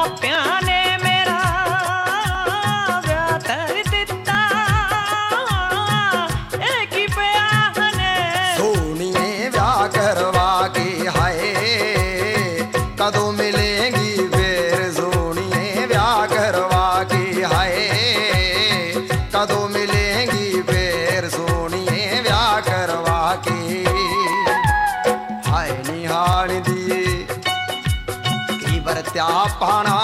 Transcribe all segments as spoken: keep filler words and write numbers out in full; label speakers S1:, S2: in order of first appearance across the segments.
S1: मापियां ने मेरा ब्याह कर दिता, एक ही ब्याह ने
S2: सोनिए ब्याह करवा के हाय कदों मिलेंगी फिर, सोनिए ब्याह करवा के हाय कदों मिलेंगी फिर, सोनिए ब्याह करवा के हाय निहाल दिए की बरत्या पाना,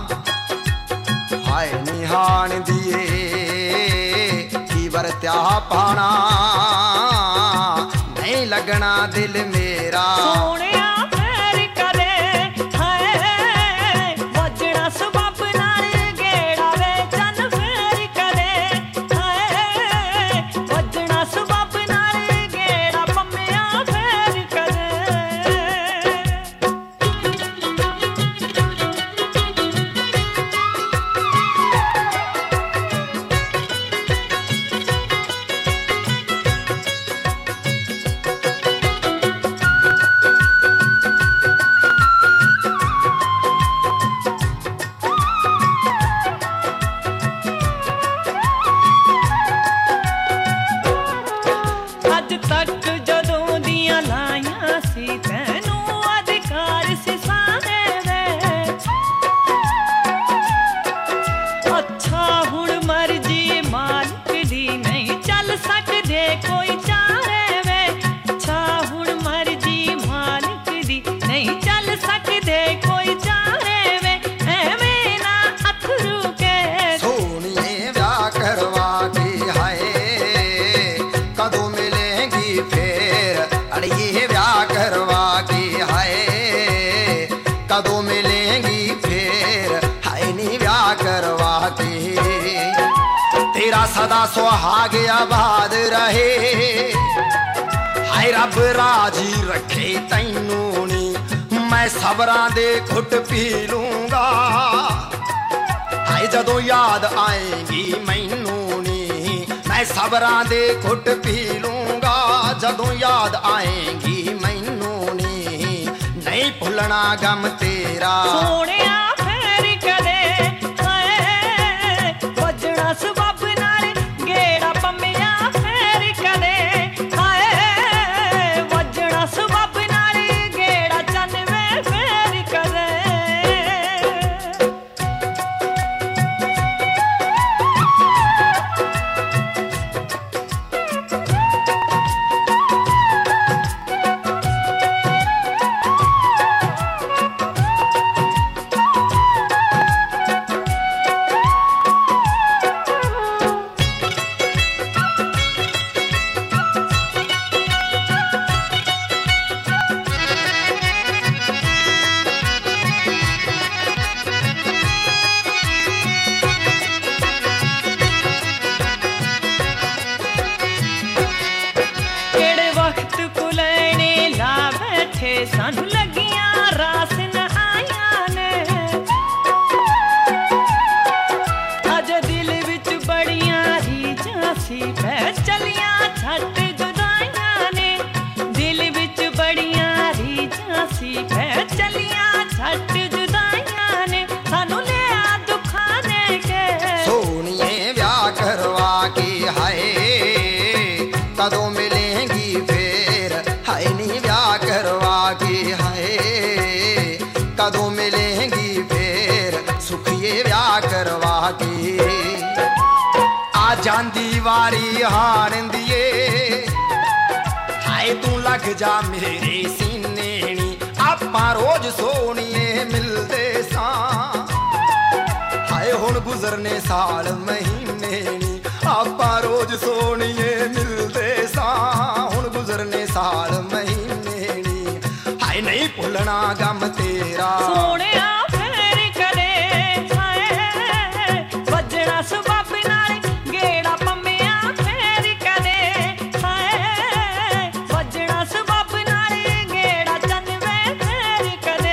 S2: हाय निहाल दिए की बरत्या पाना, नहीं लगना दिल मेरा
S1: सोने फेर करे हाय वजना सबब नाल गेड़ा वे, चन फेर करे हाय वजना सबब नाल गेड़ा, पम्मिया फेर करे। अज तक जदों दियां लाइयां सी तैनू अधिकार सी सारे दे, अच्छा हुण मर्जी मालिक दी नहीं चल सकदे कोई चारे वे, अच्छा हुण मर्जी मालिक दी नहीं चल सकदे कोई चारे वे, एवें ना अथरू के
S2: सोनिए ब्याह करवा के हाय कदों मिलेंगी फिर, अड़िए ब्याह करवा के हाय कदों मिलेंगी फिर, हाय नी ब्याह करवा के तेरा सदा सुहाग आबाद रहे, हाय रब राजी रखे तैनू नी, मैं सबरां दे घुट पी लूंगा, हाय जदों याद आएगी मैनू नी, मैं सबरां दे घुट पी लूंगा, जदों याद आएगी मैनू नी, नहीं भुलना गम तेरा
S1: सोनिया फेर करे हाय वजना सबब नाल गेड़ा, पम्मिया फेर करे हाय वजना सबब नाल गेड़ा, चन वे फेर करे। केड़े वक्त को लेने ला बैठे सानू लगियां रास न आया ने, अज दिल विच बड़ियां रीझां सी पै चलियां छट जुदाइयां ने, दिल विच बड़ियां रीझां सी पै चलियां छट जुदाइयां ने, सानू लिया दुखां ने के
S2: सोनिए ब्याह करवा के हाय कदों मिलेंगी फिर, हाय नी ब्याह करवा के हाय कदों मिलेंगी फिर, सुखिए ब्याह करवा के आ जांदी वारी हारन दिए, हाय तू लग जा मेरे सीने नी, आपां रोज सोनिए मिलदे सां, हाय हुण गुजरने साल महीने नी, आपां रोज सोनिए मिलदे सां, हुण गुजरने साल महीने नी, हाय नहीं भुलना गम तेरा
S1: सोनिया फेर करे हाय वजना सबब नाल गेड़ा, पम्मिया फेर करे हाय वजना सबब नाल गेड़ा, चन वे फेर करे।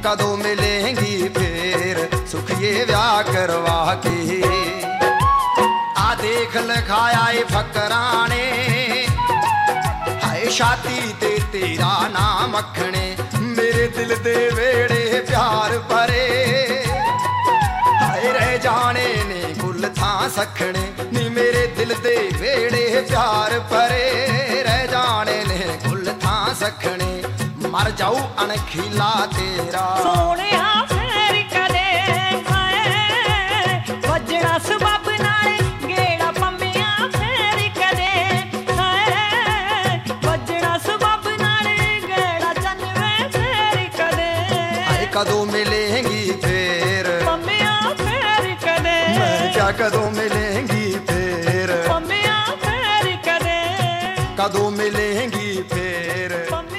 S2: कदों मिलेंगी फिर सुखिए ब्याह करवा के। आ देख लिखाया ए फकराने हाय छाती ते तेरा नाम अखने मेरे दिल दे वेड़े प्यार भरे हाय रह जाने ने गुल थां सखने नी मेरे दिल दे वेड़े प्यार भरे रह जाने ने गुल थां सखने मर जाऊ अणखीला तेरा
S1: सोनिया फेर कदे हाय वजना सबब नाल गेड़ा पंमिया फेर कदे हाय वजना सबब नाल गेड़ा चन्नवे फेर कदे
S2: हाय कदों मिलेंगी फिर
S1: पंमिया फेर कदे
S2: मैं क्या कदों मिलेंगी फिर
S1: पंमिया फेर कदे
S2: कदों मिलेंगी फिर
S1: पंमिया